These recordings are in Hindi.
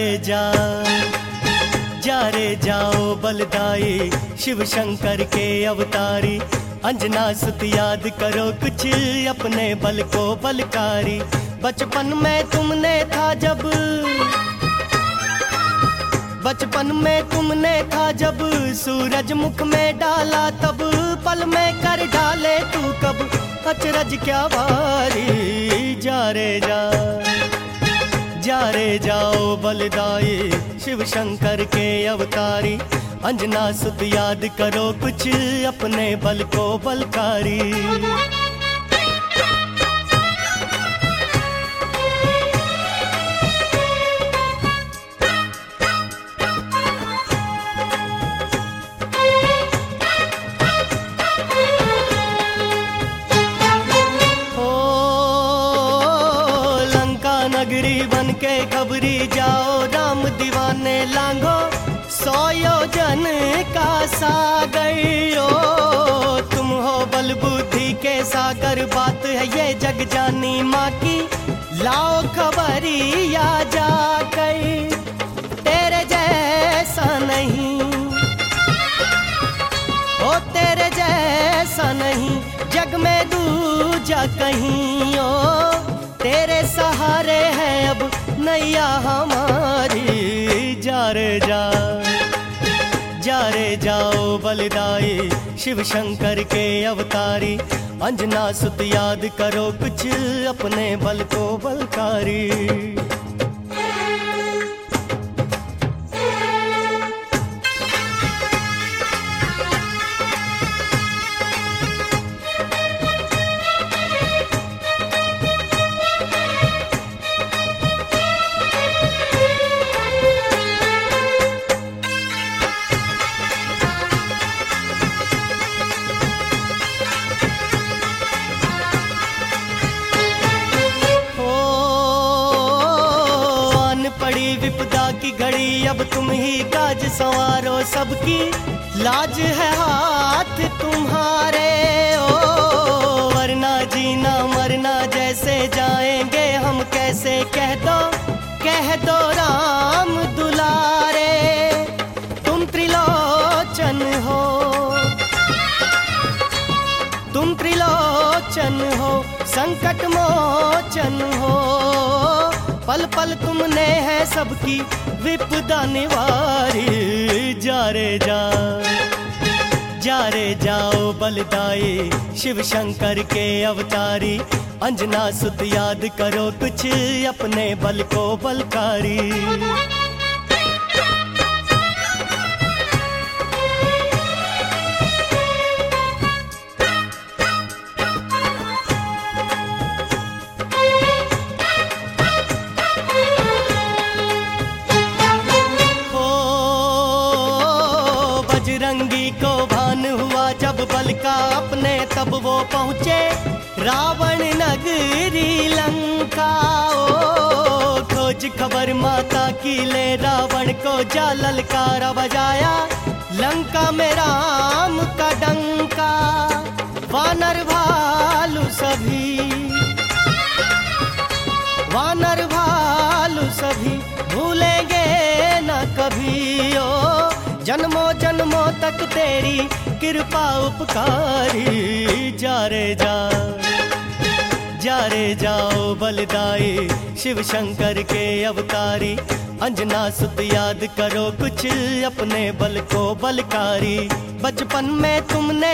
जा जा रे जाओ बलदाई शिव शंकर के अवतारी। अंजना सुत याद करो कुछ अपने बल को बलकारी। बचपन में तुमने था जब बचपन में तुमने था जब सूरज मुख में डाला तब पल में कर डाले तू कब अचरज क्या भारी। जा रे जाओ बलदाई शिव शंकर के अवतारी। अंजना सुत याद करो कुछ अपने बल को बलकारी। नगरी बन के खबरी जाओ राम दीवाने लांघो 100 योजन का सागर। ओ तुम हो बल बुद्धि के सागर बात है ये जग जानी माँ की। लाओ खबरिया जाकर तेरे जैसा नहीं ओ तेरे जैसा नहीं जग में दूजा कहीं। ओ तेरे सहारे है अब नैया हमारी। जा रे जाओ बलदाई शिव शंकर के अवतारी। अंजना सुत याद करो कुछ अपने बल को बलकारी। पड़ी विपदा की घड़ी अब तुम ही काज संवारो सबकी। लाज है हाथ तुम्हारे ओ वरना जीना मरना जैसे जाएंगे हम कैसे। कह दो राम दुलारे तुम त्रिलोचन हो तुम त्रिलोचन हो संकट मोचन हो। पल पल तुमने है सबकी विपदा निवारी। जा रे जाओ बलदाई शिव शंकर के अवतारी। अंजना सुत याद करो कुछ अपने बल को बलकारी। बजरंगी को भान हुआ जब बल का अपने तब वो पहुँचे रावण नगरी लंका। ओ खोज खबर माता की ले रावण को जा ललकारा बजाया लंका में राम का डंका। वानर भालू सभी भूलेंगे न कभी। ओ जन्मों जन्मों तक तेरी कृपा उपकारी। जा रे जाओ बलदाई शिव शंकर के अवतारी। अंजना सुत याद करो कुछ अपने बल को बलकारी। बचपन में तुमने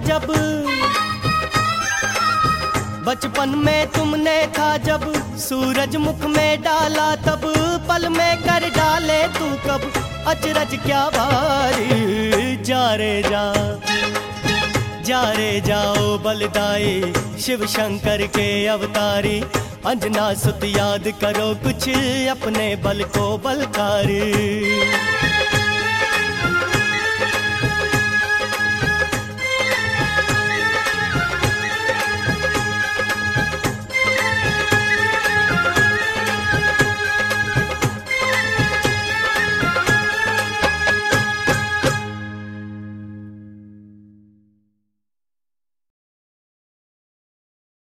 था जब सूरज मुख में डाला तब पल में कर डाले तू कब अचरज क्या भारी। जा रे जाओ बलदाई शिव शंकर के अवतारी। अंजना सुत याद करो कुछ अपने बल को बलकारी।